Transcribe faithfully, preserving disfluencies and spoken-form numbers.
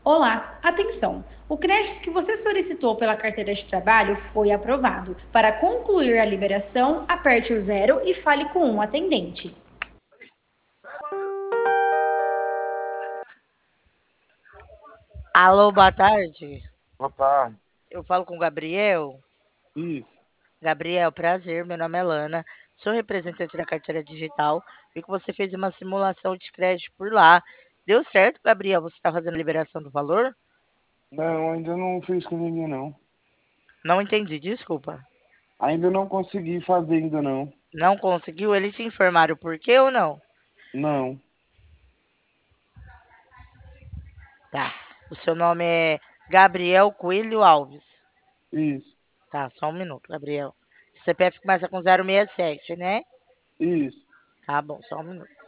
Olá, atenção! O crédito que você solicitou pela carteira de trabalho foi aprovado. Para concluir a liberação, aperte o zero e fale com um atendente. Alô, boa tarde. Boa tarde. Eu falo com o Gabriel. Isso. Gabriel, prazer. Meu nome é Lana. Sou representante da carteira digital. Vi que você fez uma simulação de crédito por lá. Deu certo, Gabriel? Você está fazendo a liberação do valor? Não, ainda não fiz com ninguém, não. Não entendi, desculpa. Ainda não consegui fazer, ainda não. Não conseguiu? Eles te informaram por quê ou não? Não. Tá. O seu nome é Gabriel Coelho Alves. Isso. Tá, só um minuto, Gabriel. C P F começa com zero seis sete, né? Isso. Tá bom, só um minuto.